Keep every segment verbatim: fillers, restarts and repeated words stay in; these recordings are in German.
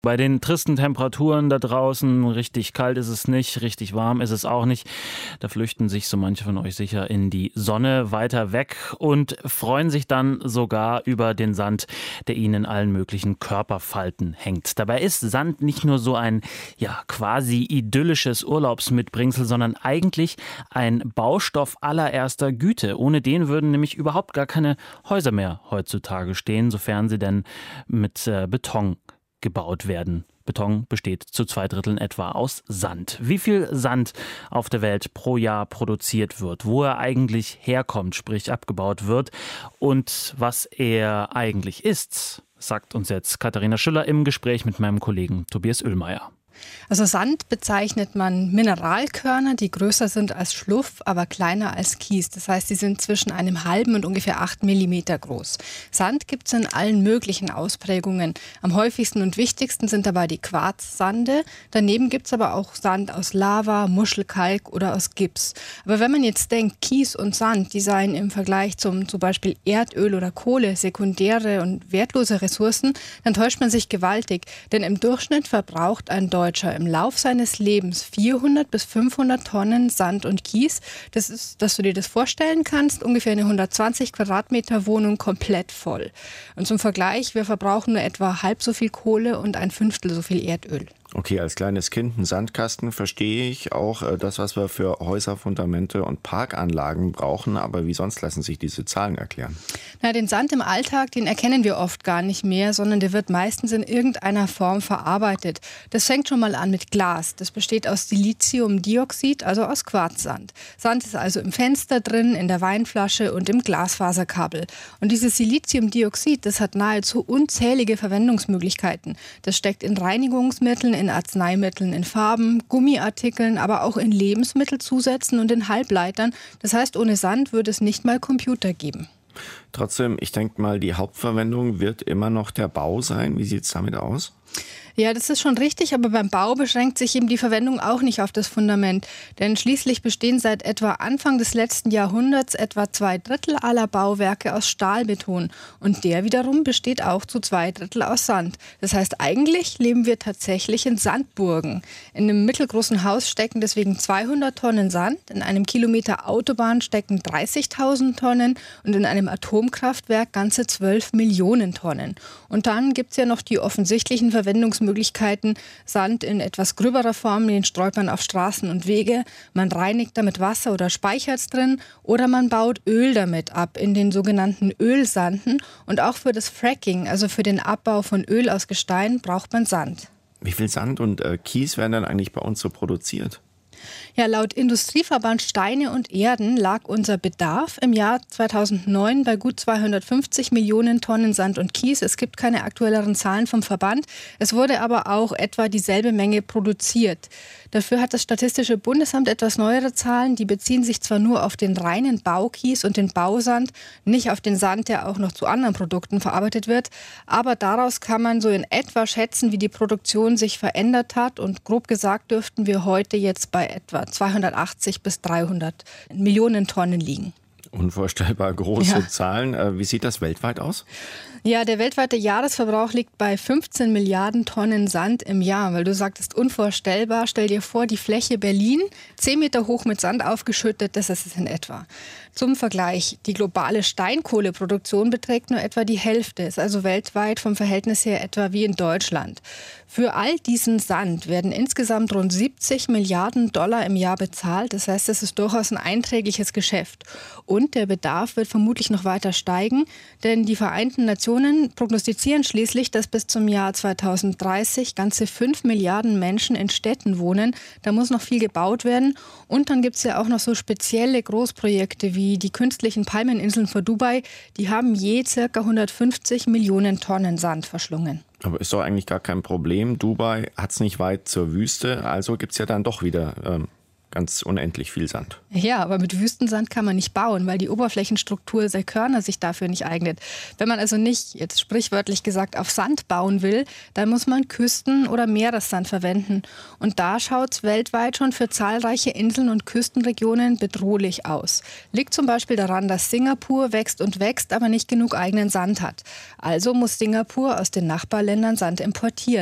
Bei den tristen Temperaturen da draußen, richtig kalt ist es nicht, richtig warm ist es auch nicht. Da flüchten sich so manche von euch sicher in die Sonne weiter weg und freuen sich dann sogar über den Sand, der ihnen in allen möglichen Körperfalten hängt. Dabei ist Sand nicht nur so ein ja quasi idyllisches Urlaubsmitbringsel, sondern eigentlich ein Baustoff allererster Güte. Ohne den würden nämlich überhaupt gar keine Häuser mehr heutzutage stehen, sofern sie denn mit äh, Beton gebaut werden. Beton besteht zu zwei Dritteln etwa aus Sand. Wie viel Sand auf der Welt pro Jahr produziert wird, wo er eigentlich herkommt, sprich abgebaut wird und was er eigentlich ist, sagt uns jetzt Katharina Schüller im Gespräch mit meinem Kollegen Tobias Oehlmeier. Also Sand bezeichnet man Mineralkörner, die größer sind als Schluff, aber kleiner als Kies. Das heißt, sie sind zwischen einem halben und ungefähr acht Millimeter groß. Sand gibt es in allen möglichen Ausprägungen. Am häufigsten und wichtigsten sind dabei die Quarzsande. Daneben gibt es aber auch Sand aus Lava, Muschelkalk oder aus Gips. Aber wenn man jetzt denkt, Kies und Sand, die seien im Vergleich zum zum Beispiel Erdöl oder Kohle sekundäre und wertlose Ressourcen, dann täuscht man sich gewaltig. Denn im Durchschnitt verbraucht ein Deutscher im Lauf seines Lebens vierhundert bis fünfhundert Tonnen Sand und Kies. Das ist, dass du dir das vorstellen kannst, ungefähr eine hundertzwanzig Quadratmeter Wohnung komplett voll. Und zum Vergleich, wir verbrauchen nur etwa halb so viel Kohle und ein Fünftel so viel Erdöl. Okay, als kleines Kind ein Sandkasten verstehe ich auch das, was wir für Häuser, Fundamente und Parkanlagen brauchen. Aber wie sonst lassen sich diese Zahlen erklären? Na, den Sand im Alltag, den erkennen wir oft gar nicht mehr, sondern der wird meistens in irgendeiner Form verarbeitet. Das fängt schon mal an mit Glas. Das besteht aus Siliziumdioxid, also aus Quarzsand. Sand ist also im Fenster drin, in der Weinflasche und im Glasfaserkabel. Und dieses Siliziumdioxid, das hat nahezu unzählige Verwendungsmöglichkeiten. Das steckt in Reinigungsmitteln, in Arzneimitteln, in Farben, Gummiartikeln, aber auch in Lebensmittelzusätzen und in Halbleitern. Das heißt, ohne Sand würde es nicht mal Computer geben. Trotzdem, ich denke mal, die Hauptverwendung wird immer noch der Bau sein. Wie sieht es damit aus? Ja, das ist schon richtig, aber beim Bau beschränkt sich eben die Verwendung auch nicht auf das Fundament. Denn schließlich bestehen seit etwa Anfang des letzten Jahrhunderts etwa zwei Drittel aller Bauwerke aus Stahlbeton. Und der wiederum besteht auch zu zwei Drittel aus Sand. Das heißt, eigentlich leben wir tatsächlich in Sandburgen. In einem mittelgroßen Haus stecken deswegen zweihundert Tonnen Sand, in einem Kilometer Autobahn stecken dreißigtausend Tonnen und in einem Atomkraftwerk ganze zwölf Millionen Tonnen. Und dann gibt es ja noch die offensichtlichen Verwendungsmöglichkeiten. Möglichkeiten. Sand in etwas gröberer Form, den streut man auf Straßen und Wege. Man reinigt damit Wasser oder speichert es drin. Oder man baut Öl damit ab in den sogenannten Ölsanden. Und auch für das Fracking, also für den Abbau von Öl aus Gestein, braucht man Sand. Wie viel Sand und äh, Kies werden dann eigentlich bei uns so produziert? Ja, laut Industrieverband Steine und Erden lag unser Bedarf im Jahr zweitausendneun bei gut zweihundertfünfzig Millionen Tonnen Sand und Kies. Es gibt keine aktuelleren Zahlen vom Verband. Es wurde aber auch etwa dieselbe Menge produziert. Dafür hat das Statistische Bundesamt etwas neuere Zahlen. Die beziehen sich zwar nur auf den reinen Baukies und den Bausand, nicht auf den Sand, der auch noch zu anderen Produkten verarbeitet wird. Aber daraus kann man so in etwa schätzen, wie die Produktion sich verändert hat. Und grob gesagt dürften wir heute jetzt bei etwa zweihundertachtzig bis dreihundert Millionen Tonnen liegen. Unvorstellbar große Ja. Zahlen. Wie sieht das weltweit aus? Ja, der weltweite Jahresverbrauch liegt bei fünfzehn Milliarden Tonnen Sand im Jahr. Weil du sagtest, unvorstellbar. Stell dir vor, die Fläche Berlin, zehn Meter hoch mit Sand aufgeschüttet, das ist es in etwa. Zum Vergleich, die globale Steinkohleproduktion beträgt nur etwa die Hälfte, ist also weltweit vom Verhältnis her etwa wie in Deutschland. Für all diesen Sand werden insgesamt rund siebzig Milliarden Dollar im Jahr bezahlt. Das heißt, es ist durchaus ein einträgliches Geschäft. Und der Bedarf wird vermutlich noch weiter steigen, denn die Vereinten Nationen prognostizieren schließlich, dass bis zum Jahr zweitausenddreißig ganze fünf Milliarden Menschen in Städten wohnen. Da muss noch viel gebaut werden. Und dann gibt es ja auch noch so spezielle Großprojekte wie die künstlichen Palmeninseln vor Dubai. Die haben je ca. hundertfünfzig Millionen Tonnen Sand verschlungen. Aber ist doch eigentlich gar kein Problem. Dubai hat es nicht weit zur Wüste, also gibt es ja dann doch wieder ähm, ganz unendlich viel Sand. Ja, aber mit Wüstensand kann man nicht bauen, weil die Oberflächenstruktur der Körner sich dafür nicht eignet. Wenn man also nicht, jetzt sprichwörtlich gesagt, auf Sand bauen will, dann muss man Küsten- oder Meeressand verwenden. Und da schaut es weltweit schon für zahlreiche Inseln und Küstenregionen bedrohlich aus. Liegt zum Beispiel daran, dass Singapur wächst und wächst, aber nicht genug eigenen Sand hat. Also muss Singapur aus den Nachbarländern Sand importieren.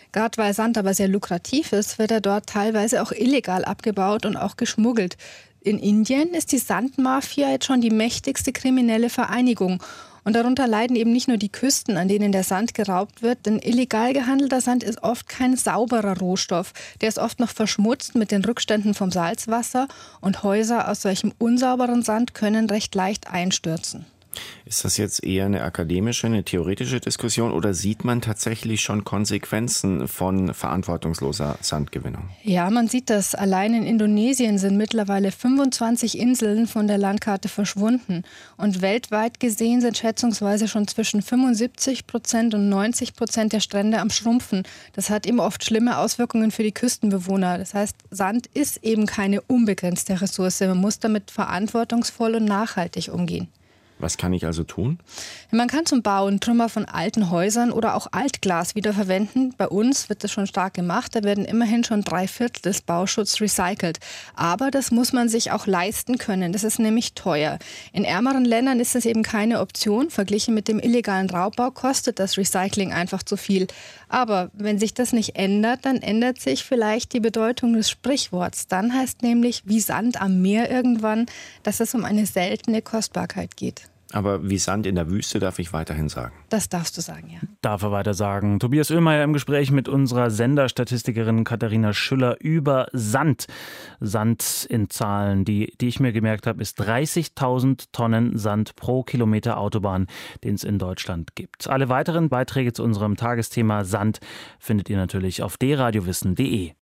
Gerade weil Sand aber sehr lukrativ ist, wird er dort teilweise auch illegal abgebaut und auch geschmuggelt. In Indien ist die Sandmafia jetzt schon die mächtigste kriminelle Vereinigung. Und darunter leiden eben nicht nur die Küsten, an denen der Sand geraubt wird, denn illegal gehandelter Sand ist oft kein sauberer Rohstoff. Der ist oft noch verschmutzt mit den Rückständen vom Salzwasser und Häuser aus solchem unsauberen Sand können recht leicht einstürzen. Ist das jetzt eher eine akademische, eine theoretische Diskussion oder sieht man tatsächlich schon Konsequenzen von verantwortungsloser Sandgewinnung? Ja, man sieht das. Allein in Indonesien sind mittlerweile fünfundzwanzig Inseln von der Landkarte verschwunden. Und weltweit gesehen sind schätzungsweise schon zwischen fünfundsiebzig Prozent und neunzig Prozent der Strände am Schrumpfen. Das hat eben oft schlimme Auswirkungen für die Küstenbewohner. Das heißt, Sand ist eben keine unbegrenzte Ressource. Man muss damit verantwortungsvoll und nachhaltig umgehen. Was kann ich also tun? Man kann zum Bauen Trümmer von alten Häusern oder auch Altglas wiederverwenden. Bei uns wird das schon stark gemacht. Da werden immerhin schon drei Viertel des Bauschutzes recycelt. Aber das muss man sich auch leisten können. Das ist nämlich teuer. In ärmeren Ländern ist das eben keine Option. Verglichen mit dem illegalen Raubbau kostet das Recycling einfach zu viel. Aber wenn sich das nicht ändert, dann ändert sich vielleicht die Bedeutung des Sprichworts. Dann heißt nämlich wie Sand am Meer irgendwann, dass es um eine seltene Kostbarkeit geht. Aber wie Sand in der Wüste darf ich weiterhin sagen. Das darfst du sagen, ja. Darf er weiter sagen. Tobias Oehlmeier im Gespräch mit unserer Senderstatistikerin Katharina Schüller über Sand. Sand in Zahlen, die, die ich mir gemerkt habe, ist dreißigtausend Tonnen Sand pro Kilometer Autobahn, den es in Deutschland gibt. Alle weiteren Beiträge zu unserem Tagesthema Sand findet ihr natürlich auf d radio wissen punkt de.